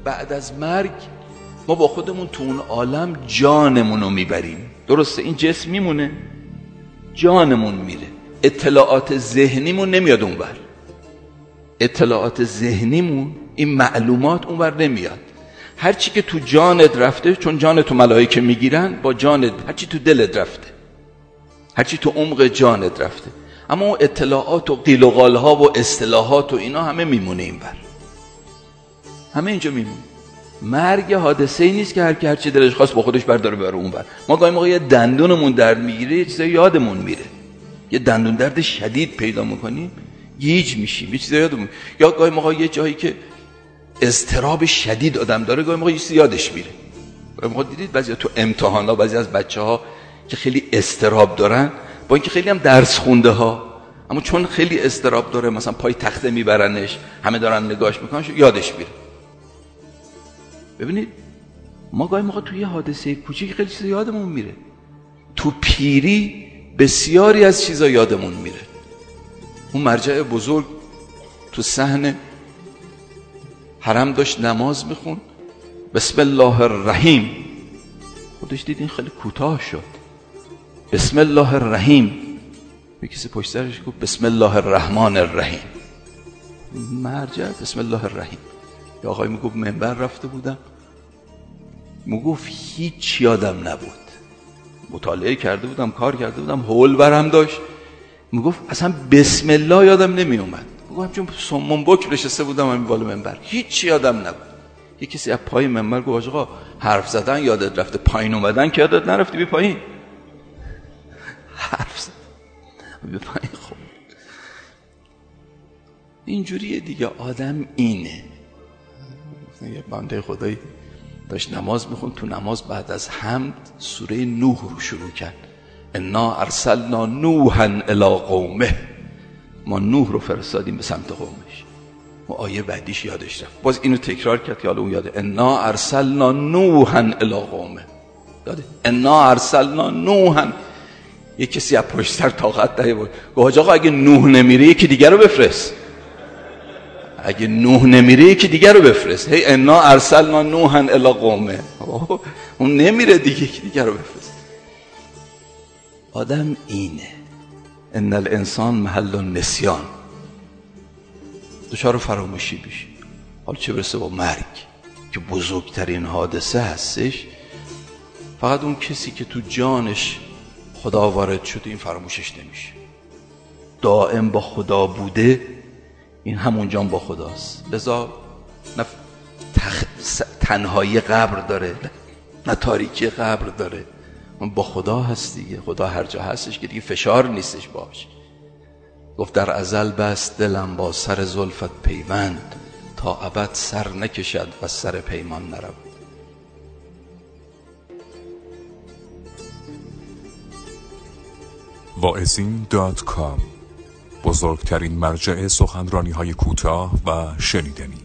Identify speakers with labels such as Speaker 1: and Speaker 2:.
Speaker 1: بعد از مرگ ما با خودمون تو اون عالم جانمون رو میبریم. درسته این جسم میمونه، جانمون میره، اطلاعات ذهنیمون نمیاد اونور، اطلاعات ذهنیمون، این معلومات اونور نمیاد. هرچی که تو جانت رفته، چون جان تو ملائکه میگیرن، با جانت هرچی تو دلت رفته، هرچی تو عمق جانت رفته، اما اون اطلاعات و قیل و قالها و اصطلاحات و اینا همه میمونه اینور، همه اینجا میمونه. مرگ حادثه ای نیست که هر چی دلش خواست با خودش برداره بره اونور. ما گاهی موقع یه دندونمون درد میگیره، یه چیزایی یادمون میره، یه دندون درد شدید پیدا میکنیم، گیج میشیم، یه چیزایی یادمون، یا گاهی موقع یه جایی که اضطراب شدید آدم داره، گاهی موقع یه چیزی یادش میره. گاهی موقع دیدید بعضی تو امتحانا بعضی از بچه‌ها که خیلی اضطراب دارن، با اینکه خیلی هم درس خونده ها، اما چون خیلی اضطراب داره، مثلا پای تخته میبرنش، همه دارن نگاهش میکنن، یادش میره. ببینید ما گاهی موقع توی حادثه کوچیک خیلی چیزا یادمون میره، تو پیری بسیاری از چیزا یادمون میره. اون مرجع بزرگ تو صحن حرم داشت نماز میخون، بسم الله الرحیم، خودش دید این خیلی کوتاه شد، بسم الله الرحیم، به کسی پشت سرش گفت بسم الله الرحمن الرحیم. مرجع بسم الله الرحیم. یا آقای میگفت منبر رفته بودم، میگفت هیچ یادم نبود، مطالعه کرده بودم، کار کرده بودم، حول برم داشت، میگفت اصلا بسم الله یادم نمی اومد. میگم چون سمون بک نشسته بودم همین بالا منبر، هیچ یادم نبود. یه کسی از پای منبر گفت آقا حرف زدن یادت رفته، پایین اومدن که یادت نرفتی، بی پایین. حرف زدن بی پایین. خب اینجوریه دیگه، آدم اینه. یه بنده خدایی داشت نماز میخوند، تو نماز بعد از حمد سوره نوح رو شروع کرد، انا ارسلنا نوحا الی قومه، ما نوح رو فرستادیم به سمت قومش. و آیه بعدیش یادش رفت، باز اینو تکرار کرد که حالا اون یاده، انا ارسلنا نوحا الی قومه، یاده انا ارسلنا نوحا. یک کسی از پشت سر طاقت داره بود، گفت آقا اگه نوح نمیره یکی دیگر رو بفرست، اگه نوح نمیره یکی دیگر رو بفرست. هی انا ارسلنا نوحا الی قومه، اون نمیره دیگه، یکی دیگر رو بفرست. آدم اینه، ان الانسان محل النسیان، دچار فراموشی بشه. حالا چه برسه با مرگ که بزرگترین حادثه هستش، فقط اون کسی که تو جانش خدا وارد شده این فراموشش نمیشه، دائم با خدا بوده، این همون جان با خداست. لذا نه تنهایی قبر داره، نه تاریکی قبر داره، اون با خدا هست دیگه. خدا هر جا هستش که دیگه فشار نیستش باش. گفت در ازل بست دلم با سر زلفت پیوند، تا ابد سر نکشد و سر پیمان نرود.
Speaker 2: واعظین.com، بزرگترین مرجع سخنرانی‌های کوتاه و شنیدنی.